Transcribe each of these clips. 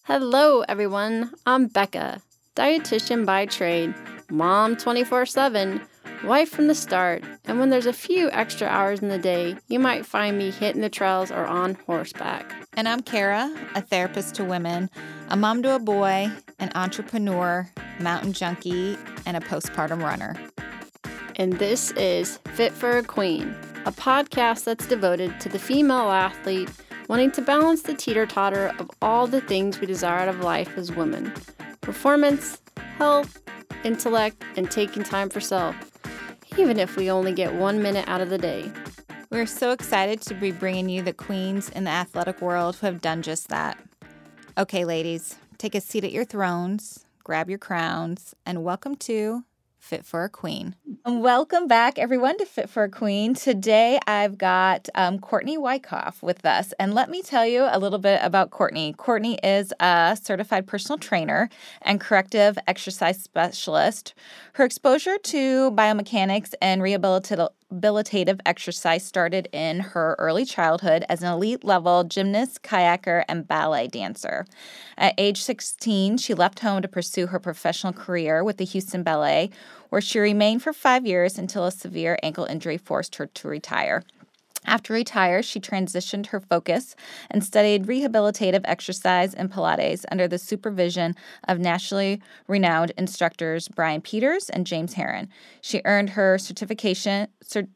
Hello, everyone. I'm Becca, dietitian by trade, mom 24/7, wife from the start, and when there's a few extra hours in the day, you might find me hitting the trails or on horseback. And I'm Kara, a therapist to women, a mom to a boy, an entrepreneur, mountain junkie, and a postpartum runner. And this is Fit for a Queen, a podcast that's devoted to the female athlete wanting to balance the teeter-totter of all the things we desire out of life as women. Performance, health, intellect, and taking time for self, even if we only get 1 minute out of the day. We're so excited to be bringing you the queens in the athletic world who have done just that. Okay, ladies, take a seat at your thrones, grab your crowns, and welcome to Fit for a Queen. Welcome back, everyone, to Fit for a Queen. Today, I've got Courtney Wyckoff with us. And let me tell you a little bit about Courtney. Courtney is a certified personal trainer and corrective exercise specialist. Her exposure to biomechanics and rehabilitative exercise started in her early childhood as an elite-level gymnast, kayaker, and ballet dancer. At age 16, she left home to pursue her professional career with the Houston Ballet, where she remained for 5 years until a severe ankle injury forced her to retire. After retire, she transitioned her focus and studied rehabilitative exercise and Pilates under the supervision of nationally renowned instructors Brian Peters and James Heron. She earned her certificate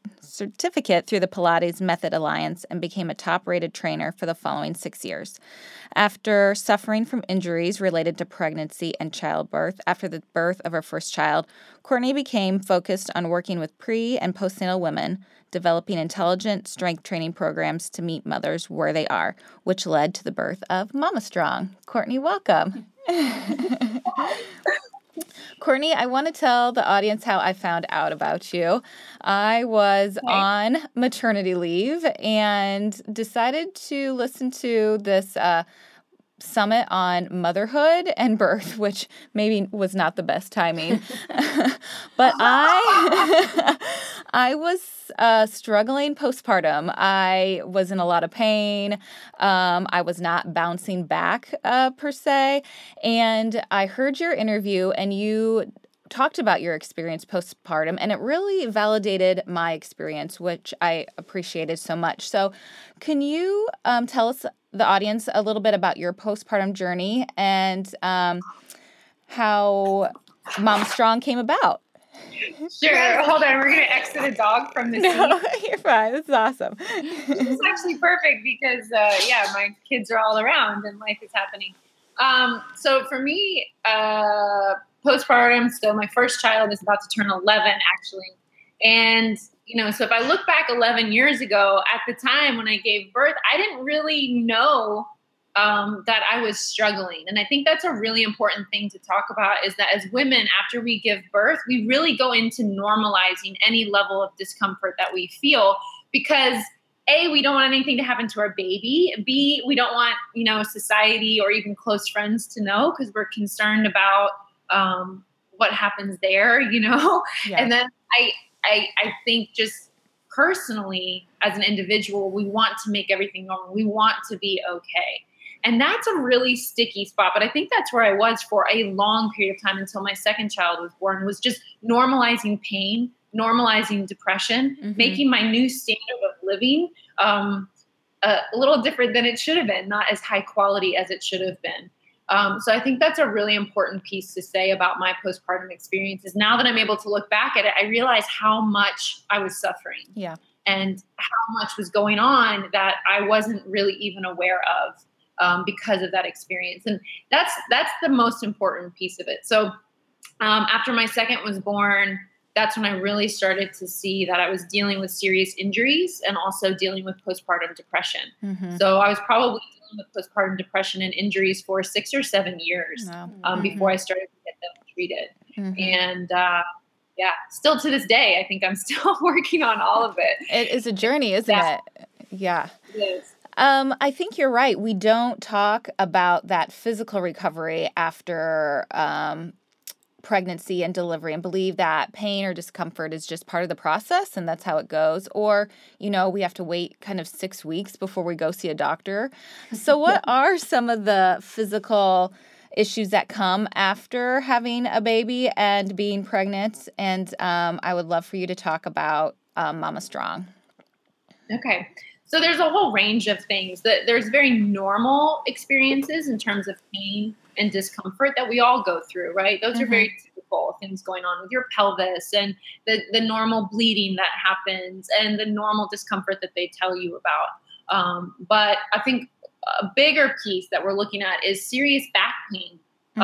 through the Pilates Method Alliance and became a top-rated trainer for the following 6 years. After suffering from injuries related to pregnancy and childbirth after the birth of her first child, Courtney became focused on working with pre- and postnatal women, developing intelligent strength training programs to meet mothers where they are, which led to the birth of Mama Strong. Courtney, welcome. Courtney, I want to tell the audience how I found out about you. I was on maternity leave and decided to listen to this summit on motherhood and birth, which maybe was not the best timing. But I was struggling postpartum. I was in a lot of pain. I was not bouncing back per se. And I heard your interview and you talked about your experience postpartum, and it really validated my experience, which I appreciated so much. So can you tell us, the audience, a little bit about your postpartum journey and how Mama Strong came about? Sure. Hold on. We're going to exit a dog from the scene. No, you're fine. This is awesome. It's actually perfect because, my kids are all around and life is happening. So for me, postpartum, so my first child is about to turn 11, actually. And, so if I look back 11 years ago, at the time when I gave birth, I didn't really know that I was struggling. And I think that's a really important thing to talk about, is that as women, after we give birth, we really go into normalizing any level of discomfort that we feel because A, we don't want anything to happen to our baby. B, we don't want, society or even close friends to know because we're concerned about what happens there, Yeah. And then I think just personally, as an individual, we want to make everything normal. We want to be okay. And that's a really sticky spot. But I think that's where I was for a long period of time until my second child was born, was just normalizing pain, normalizing depression, making my new standard of living a little different than it should have been, not as high quality as it should have been. So I think that's a really important piece to say about my postpartum experiences. Now that I'm able to look back at it, I realize how much I was suffering and how much was going on that I wasn't really even aware of because of that experience. And that's the most important piece of it. So after my second was born, that's when I really started to see that I was dealing with serious injuries and also dealing with postpartum depression. So I was probably dealing with postpartum depression and injuries for 6 or 7 years before I started to get them treated. And still to this day, I think I'm still working on all of it. It is a journey, isn't it? Yeah. It is. I think you're right. We don't talk about that physical recovery after pregnancy and delivery and believe that pain or discomfort is just part of the process and that's how it goes. Or, we have to wait kind of 6 weeks before we go see a doctor. So what are some of the physical issues that come after having a baby and being pregnant? And I would love for you to talk about Mama Strong. Okay. So there's a whole range of things. There's very normal experiences in terms of pain and discomfort that we all go through, right? Those are very typical things going on with your pelvis and the normal bleeding that happens and the normal discomfort that they tell you about. But I think a bigger piece that we're looking at is serious back pain,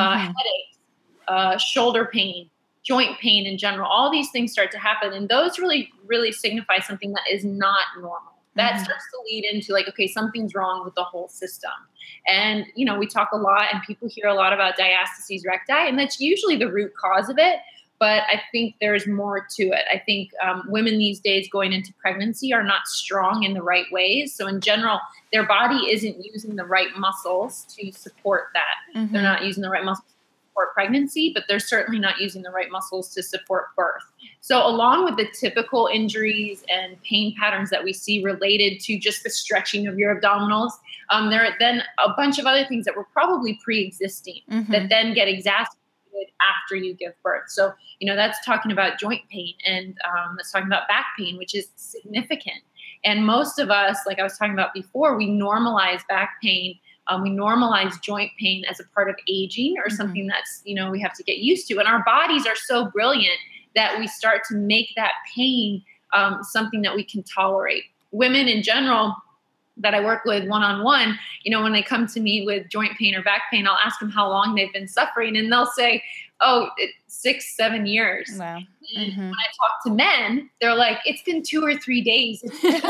headaches, shoulder pain, joint pain in general. All these things start to happen. And those really, really signify something that is not normal. That starts to lead into like, okay, something's wrong with the whole system. And, we talk a lot and people hear a lot about diastases recti, and that's usually the root cause of it. But I think there's more to it. I think women these days going into pregnancy are not strong in the right ways. So in general, their body isn't using the right muscles to support that. They're not using the right muscles to support pregnancy, but they're certainly not using the right muscles to support birth. So along with the typical injuries and pain patterns that we see related to just the stretching of your abdominals, there are then a bunch of other things that were probably pre-existing that then get exacerbated after you give birth. So, that's talking about joint pain and that's talking about back pain, which is significant. And most of us, like I was talking about before, we normalize back pain. We normalize joint pain as a part of aging or something that's, we have to get used to. And our bodies are so brilliant that we start to make that pain something that we can tolerate. Women in general that I work with one-on-one, when they come to me with joint pain or back pain, I'll ask them how long they've been suffering. And they'll say, 6-7 years. Wow. And when I talk to men, they're like, it's been 2 or 3 days.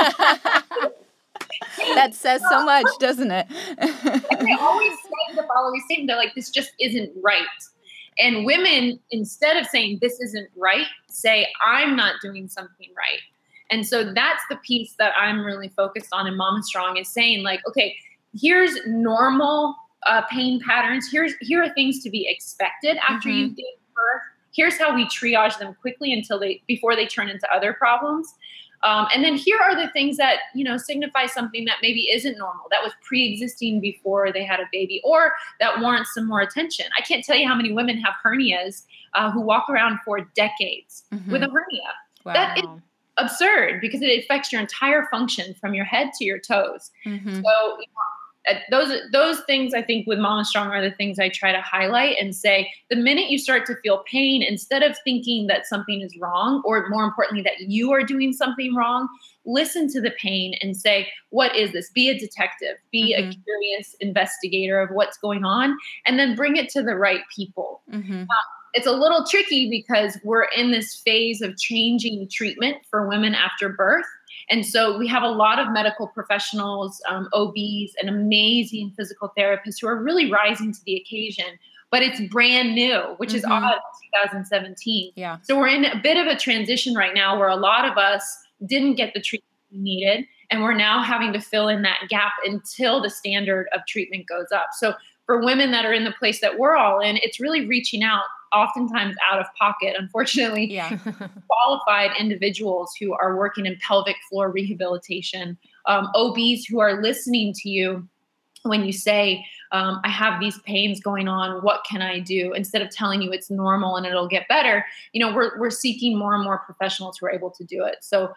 That says so much, doesn't it? And they always say the following statement. They're like, this just isn't right. And women, instead of saying this isn't right, say, I'm not doing something right. And so that's the piece that I'm really focused on in Mama Strong, is saying like, okay, here's normal pain patterns. Here are things to be expected after you give birth. Here's how we triage them quickly before they turn into other problems. And then here are the things that, signify something that maybe isn't normal, that was pre-existing before they had a baby, or that warrants some more attention. I can't tell you how many women have hernias who walk around for decades with a hernia. Wow. That is absurd because it affects your entire function from your head to your toes. So those things, I think, with Mama Strong are the things I try to highlight and say, the minute you start to feel pain, instead of thinking that something is wrong, or more importantly, that you are doing something wrong, listen to the pain and say, what is this? Be a detective, be a curious investigator of what's going on, and then bring it to the right people. It's a little tricky because we're in this phase of changing treatment for women after birth. And so we have a lot of medical professionals, OBs, and amazing physical therapists who are really rising to the occasion. But it's brand new, which is odd in 2017. Yeah. So we're in a bit of a transition right now where a lot of us didn't get the treatment we needed. And we're now having to fill in that gap until the standard of treatment goes up. So for women that are in the place that we're all in, it's really reaching out, oftentimes out of pocket, unfortunately, qualified individuals who are working in pelvic floor rehabilitation, OBs who are listening to you when you say, I have these pains going on, what can I do? Instead of telling you it's normal and it'll get better, we're seeking more and more professionals who are able to do it. So,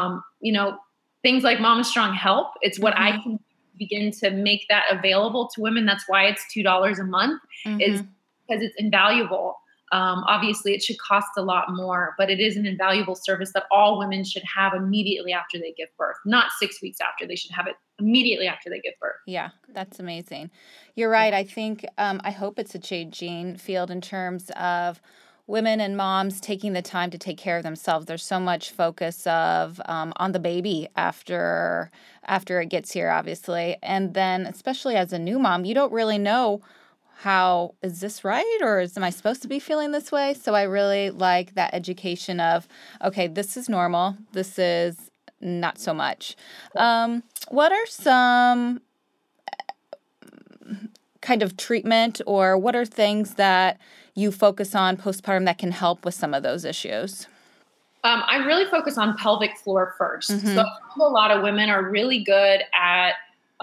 things like Mama Strong help. It's what I can begin to make that available to women. That's why it's $2 a month, is because it's invaluable. Obviously, it should cost a lot more, but it is an invaluable service that all women should have immediately after they give birth, not 6 weeks after. They should have it immediately after they give birth. Yeah, that's amazing. You're right. I think, I hope it's a changing field in terms of women and moms taking the time to take care of themselves. There's so much focus of on the baby after it gets here, obviously. And then especially as a new mom, you don't really know how, is this right? Or am I supposed to be feeling this way? So I really like that education of, okay, this is normal. This is not so much. What are some kind of treatment, or what are things that you focus on postpartum that can help with some of those issues? I really focus on pelvic floor first. Mm-hmm. So a lot of women are really good at,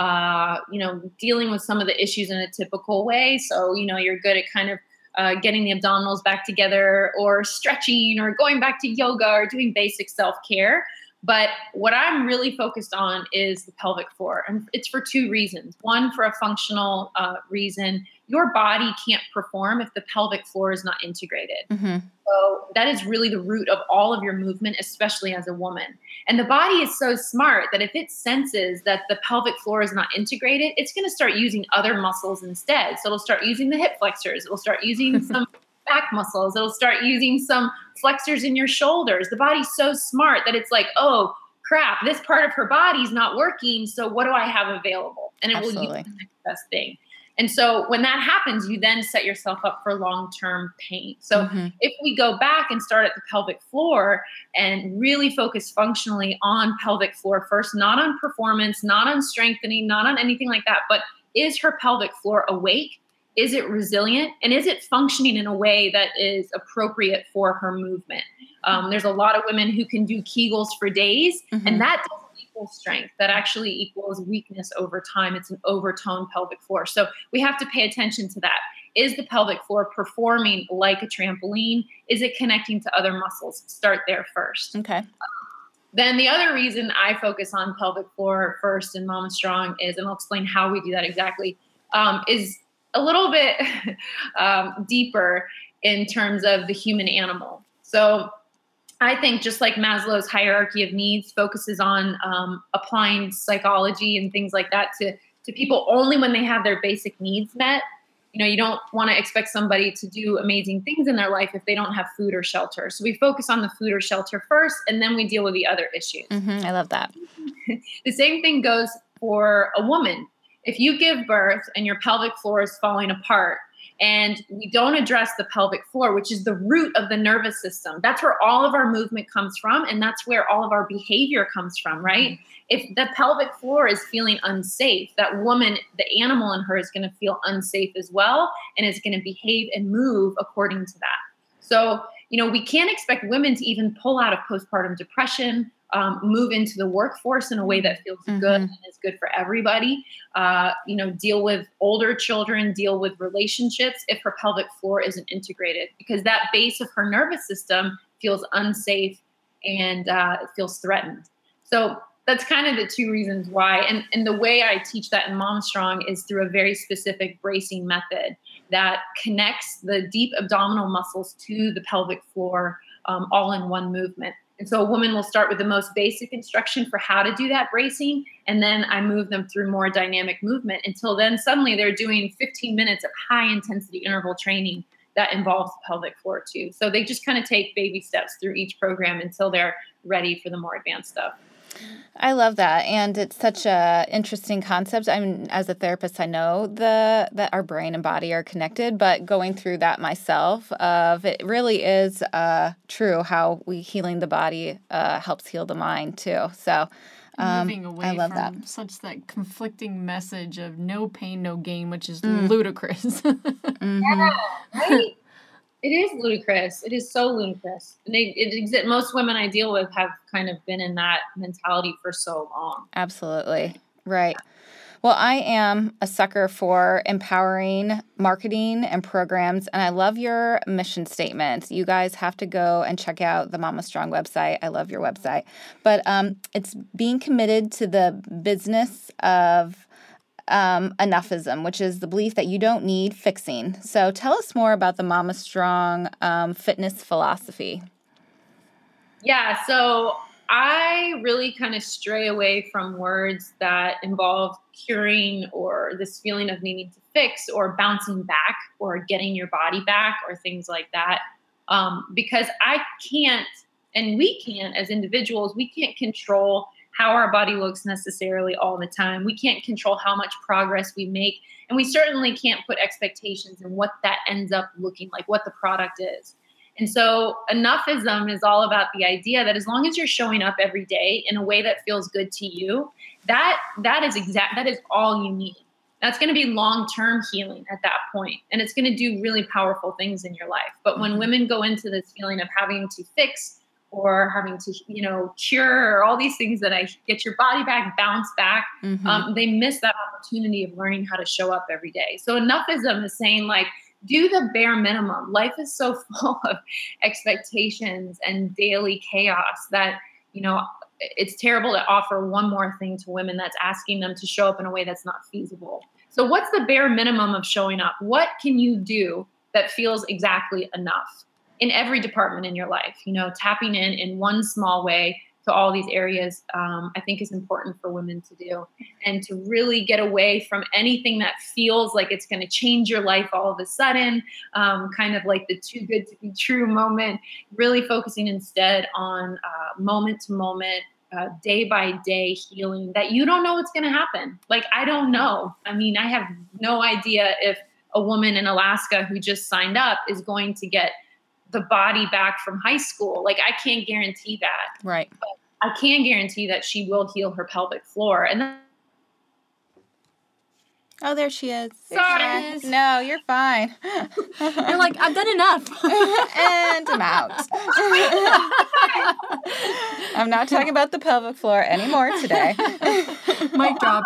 dealing with some of the issues in a typical way. So, you're good at kind of getting the abdominals back together, or stretching, or going back to yoga, or doing basic self-care. But what I'm really focused on is the pelvic floor. And it's for two reasons. One, for a functional reason. Your body can't perform if the pelvic floor is not integrated. Mm-hmm. So that is really the root of all of your movement, especially as a woman. And the body is so smart that if it senses that the pelvic floor is not integrated, it's going to start using other muscles instead. So it'll start using the hip flexors. It'll start using some back muscles. It'll start using some flexors in your shoulders. The body's so smart that it's like, oh, crap, this part of her body's not working. So what do I have available? And it will use the next best thing. And so when that happens, you then set yourself up for long-term pain. So if we go back and start at the pelvic floor and really focus functionally on pelvic floor first, not on performance, not on strengthening, not on anything like that, but is her pelvic floor awake? Is it resilient? And is it functioning in a way that is appropriate for her movement? There's a lot of women who can do Kegels for days, and that doesn't equal strength. That actually equals weakness over time. It's an overtoned pelvic floor. So we have to pay attention to that. Is the pelvic floor performing like a trampoline? Is it connecting to other muscles? Start there first. Okay. Then the other reason I focus on pelvic floor first in Mama Strong is, and I'll explain how we do that exactly, is a little bit deeper in terms of the human animal. So I think just like Maslow's hierarchy of needs focuses on applying psychology and things like that to people only when they have their basic needs met. You don't want to expect somebody to do amazing things in their life if they don't have food or shelter. So we focus on the food or shelter first, and then we deal with the other issues. I love that. The same thing goes for a woman. If you give birth and your pelvic floor is falling apart, and we don't address the pelvic floor, which is the root of the nervous system, that's where all of our movement comes from, and that's where all of our behavior comes from, right? If the pelvic floor is feeling unsafe, that woman, the animal in her, is going to feel unsafe as well, and is going to behave and move according to that. So, we can't expect women to even pull out of postpartum depression, move into the workforce in a way that feels good and is good for everybody, deal with older children, deal with relationships if her pelvic floor isn't integrated, because that base of her nervous system feels unsafe and feels threatened. So that's kind of the two reasons why. And the way I teach that in Mama Strong is through a very specific bracing method that connects the deep abdominal muscles to the pelvic floor all in one movement. And so a woman will start with the most basic instruction for how to do that bracing, and then I move them through more dynamic movement until then suddenly they're doing 15 minutes of high intensity interval training that involves the pelvic floor too. So they just kind of take baby steps through each program until they're ready for the more advanced stuff. I love that. And it's such a interesting concept. I mean, as a therapist, I know that our brain and body are connected, but going through that myself, it really is true how healing the body helps heal the mind too. So moving away I love from that. Such that conflicting message of no pain, no gain, which is ludicrous. Yeah, right? It is ludicrous. It is so ludicrous. And most women I deal with have kind of been in that mentality for so long. Absolutely. Right. Well, I am a sucker for empowering marketing and programs, and I love your mission statement. You guys have to go and check out the Mama Strong website. I love your website. But it's being committed to the business of enoughism, which is the belief that you don't need fixing. So tell us more about the Mama Strong fitness philosophy. Yeah, so I really kind of stray away from words that involve curing or this feeling of needing to fix or bouncing back or getting your body back or things like that. Because I can't, and we can't as individuals, we can't control how our body looks necessarily all the time. We can't control how much progress we make. And we certainly can't put expectations in what that ends up looking like, what the product is. And so enoughism is all about the idea that as long as you're showing up every day in a way that feels good to you, that is all you need. That's going to be long-term healing at that point, and it's going to do really powerful things in your life. But when women go into this feeling of having to fix or having to, cure, or all these things that I get your body back, bounce back, they miss that opportunity of learning how to show up every day. So enoughism is saying, like, do the bare minimum. Life is so full of expectations and daily chaos that, it's terrible to offer one more thing to women that's asking them to show up in a way that's not feasible. So what's the bare minimum of showing up? What can you do that feels exactly enough in every department in your life? Tapping in one small way to all these areas, I think is important for women to do, and to really get away from anything that feels like it's going to change your life all of a sudden, kind of like the too good to be true moment, really focusing instead on moment to moment, day by day healing that you don't know what's going to happen. Like, I don't know. I mean, I have no idea if a woman in Alaska who just signed up is going to get the body back from high school. Like, I can't guarantee that. Right. But I can guarantee that she will heal her pelvic floor. And oh, there she is. Sorry. No, you're fine. You're like, I've done enough. And I'm out. I'm not talking about the pelvic floor anymore today. Mic drop.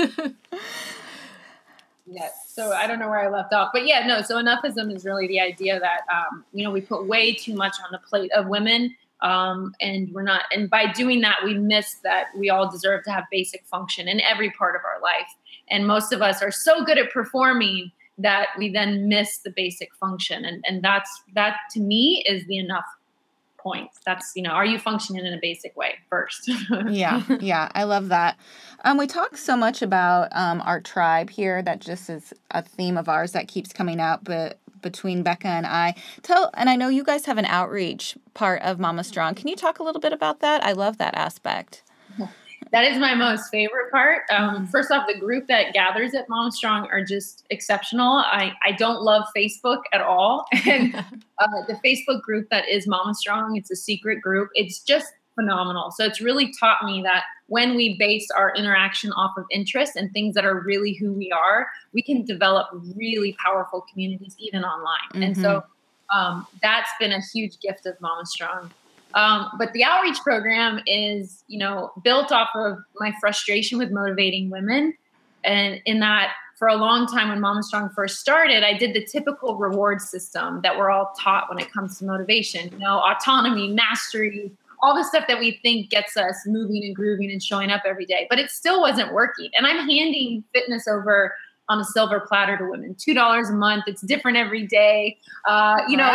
Yes. So I don't know where I left off, but yeah, no. So enoughism is really the idea that, we put way too much on the plate of women. And we're not, and by doing that, we miss that we all deserve to have basic function in every part of our life. And most of us are so good at performing that we then miss the basic function. And that to me is the enough point. That's, are you functioning in a basic way first? Yeah. I love that. We talk so much about our tribe here. That just is a theme of ours that keeps coming out, but between Becca and I. And I know you guys have an outreach part of Mama Strong. Can you talk a little bit about that? I love that aspect. That is my most favorite part. First off, the group that gathers at Mama Strong are just exceptional. I don't love Facebook at all. And the Facebook group that is Mama Strong, it's a secret group. It's just phenomenal. So it's really taught me that when we base our interaction off of interest and things that are really who we are, we can develop really powerful communities even online. And so that's been a huge gift of Mama Strong. But the outreach program is, built off of my frustration with motivating women. And in that, for a long time when Mama Strong first started, I did the typical reward system that we're all taught when it comes to motivation, autonomy, mastery, all the stuff that we think gets us moving and grooving and showing up every day. But it still wasn't working. And I'm handing fitness over on a silver platter to women, $2 a month. It's different every day. It's me,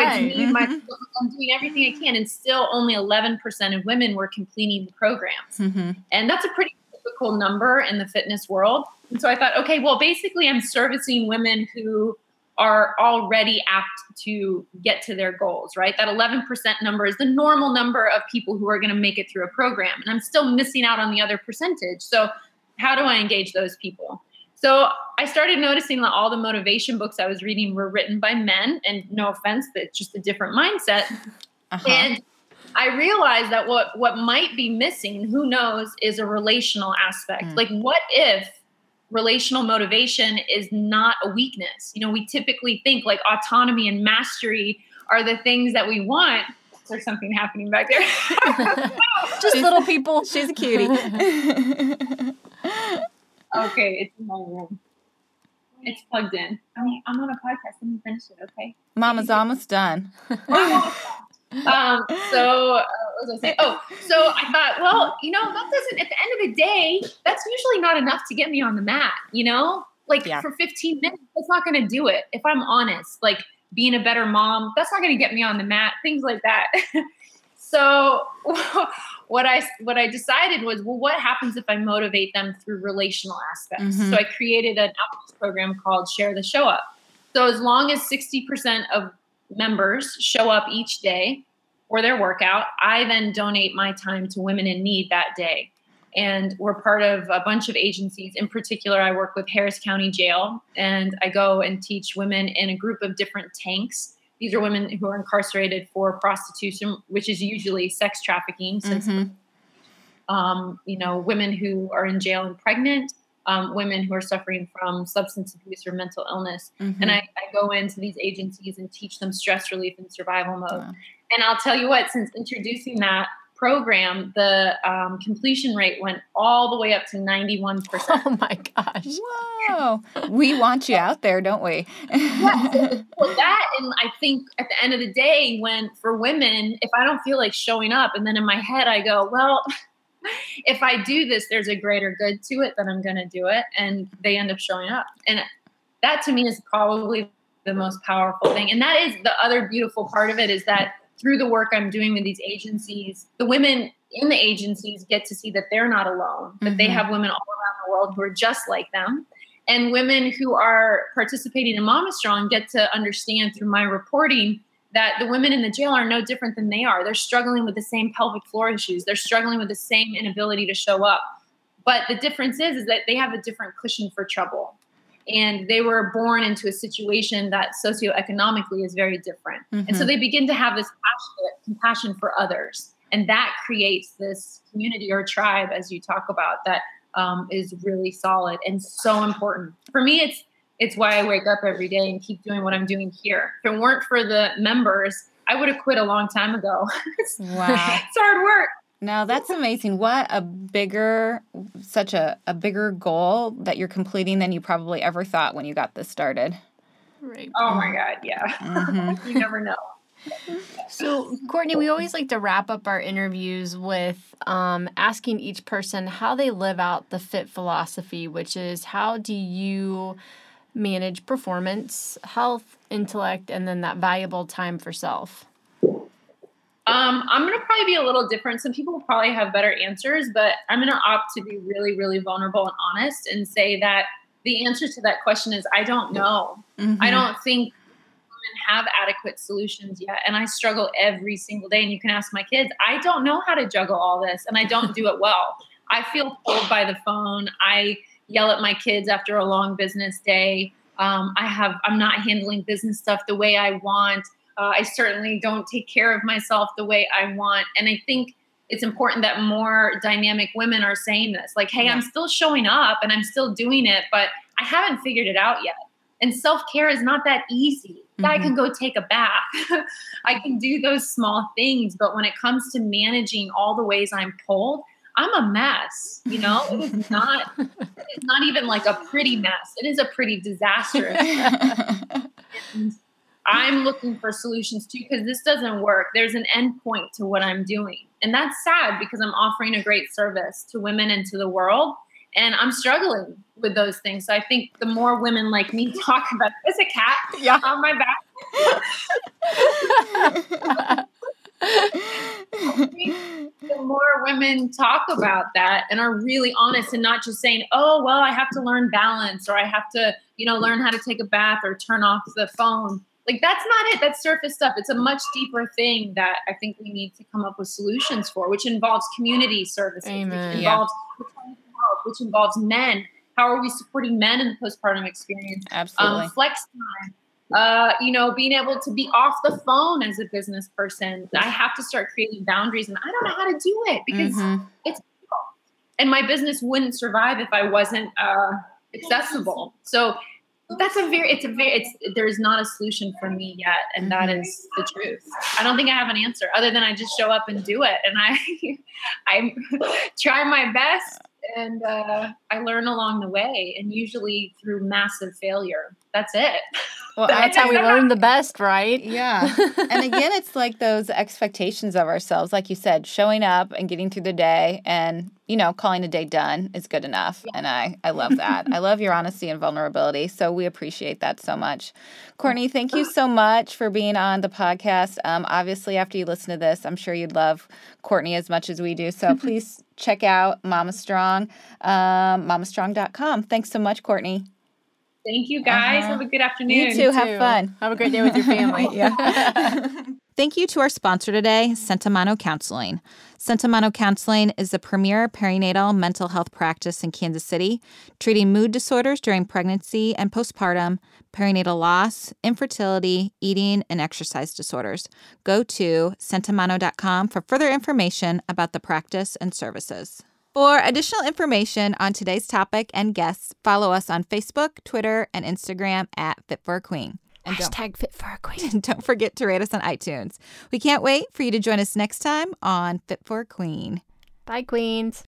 I'm doing everything I can. And still only 11% of women were completing the programs. And that's a pretty typical number in the fitness world. And so I thought, okay, well, basically I'm servicing women who are already apt to get to their goals, right? That 11% number is the normal number of people who are going to make it through a program. And I'm still missing out on the other percentage. So how do I engage those people? So I started noticing that all the motivation books I was reading were written by men, and no offense, but it's just a different mindset. And I realized that what might be missing, who knows, is a relational aspect. Like, what if relational motivation is not a weakness? We typically think like autonomy and mastery are the things that we want. There's something happening back there. Just little people. She's a cutie. Okay, it's in my room. It's plugged in. I'm on a podcast. Let me finish it, okay? Mama's almost done. What was I saying? So I thought, well, that doesn't, at the end of the day, that's usually not enough to get me on the mat, for 15 minutes, that's not going to do it. If I'm honest, like being a better mom, that's not going to get me on the mat, things like that. So what I decided was, well, what happens if I motivate them through relational aspects? So I created an outreach program called Share the Show Up. So as long as 60% of members show up each day for their workout, I then donate my time to women in need that day. And we're part of a bunch of agencies. In particular, I work with Harris County Jail, and I go and teach women in a group of different tanks. These are women who are incarcerated for prostitution, which is usually sex trafficking. Since, women who are in jail and pregnant, women who are suffering from substance abuse or mental illness. Mm-hmm. And I go into these agencies and teach them stress relief and survival mode. Wow. And I'll tell you what, since introducing that program, the completion rate went all the way up to 91%. Oh my gosh. Whoa. We want you out there, don't we? Yes. Well, that, and I think at the end of the day, when for women, if I don't feel like showing up, and then in my head I go, well, if I do this, there's a greater good to it, then I'm going to do it. And they end up showing up. And that to me is probably the most powerful thing. And that is the other beautiful part of it, is that through the work I'm doing with these agencies, the women in the agencies get to see that they're not alone, that they have women all around the world who are just like them. And women who are participating in Mama Strong get to understand through my reporting that the women in the jail are no different than they are. They're struggling with the same pelvic floor issues. They're struggling with the same inability to show up. But the difference is that they have a different cushion for trouble. And they were born into a situation that socioeconomically is very different. And so they begin to have this compassion for others. And that creates this community or tribe, as you talk about, that is really solid and so important. For me, it's why I wake up every day and keep doing what I'm doing here. If it weren't for the members, I would have quit a long time ago. Wow. It's hard work. Now that's amazing. What a bigger goal that you're completing than you probably ever thought when you got this started. Right. Oh my God. Yeah. You never know. So, Courtney, we always like to wrap up our interviews with asking each person how they live out the FIT philosophy, which is how do you manage performance, health, intellect, and then that valuable time for self? I'm going to probably be a little different. Some people will probably have better answers, but I'm going to opt to be really, really vulnerable and honest and say that the answer to that question is I don't know. I don't think women have adequate solutions yet. And I struggle every single day. And you can ask my kids, I don't know how to juggle all this, and I don't do it well. I feel pulled by the phone. I yell at my kids after a long business day. I'm not handling business stuff the way I want. I certainly don't take care of myself the way I want. And I think it's important that more dynamic women are saying this, like, hey, I'm still showing up and I'm still doing it, but I haven't figured it out yet. And self-care is not that easy. I can go take a bath. I can do those small things. But when it comes to managing all the ways I'm pulled, I'm a mess. You know, it's not even like a pretty mess. It is a pretty disastrous. And I'm looking for solutions too, because this doesn't work. There's an end point to what I'm doing. And that's sad because I'm offering a great service to women and to the world. And I'm struggling with those things. So I think the more women like me talk about, there's a cat on my back. The more women talk about that and are really honest and not just saying, oh, well, I have to learn balance, or I have to, learn how to take a bath or turn off the phone. Like, that's not it. That's surface stuff. It's a much deeper thing that I think we need to come up with solutions for, which involves community services, Amen. which involves men. How are we supporting men in the postpartum experience? Absolutely. Flex time. Being able to be off the phone as a business person. I have to start creating boundaries, and I don't know how to do it because it's difficult. And my business wouldn't survive if I wasn't accessible. So there's not a solution for me yet. And that is the truth. I don't think I have an answer other than I just show up and do it. And I try my best, and I learn along the way, and usually through massive failure. That's it. Well, that's how we learn the best, right? Yeah. And again, it's like those expectations of ourselves, like you said, showing up and getting through the day and, calling a day done is good enough. Yeah. And I love that. I love your honesty and vulnerability. So we appreciate that so much. Courtney, thank you so much for being on the podcast. Obviously, after you listen to this, I'm sure you'd love Courtney as much as we do. So please check out Mama Strong, mamastrong.com. Thanks so much, Courtney. Thank you, guys. Have a good afternoon. You too. Have fun. Have a great day with your family. Thank you to our sponsor today, Sentimano Counseling. Sentimano Counseling is the premier perinatal mental health practice in Kansas City, treating mood disorders during pregnancy and postpartum, perinatal loss, infertility, eating, and exercise disorders. Go to sentimano.com for further information about the practice and services. For additional information on today's topic and guests, follow us on Facebook, Twitter, and Instagram at Fit for a Queen. And Hashtag Fit for a Queen. don't forget to rate us on iTunes. We can't wait for you to join us next time on Fit for a Queen. Bye, Queens.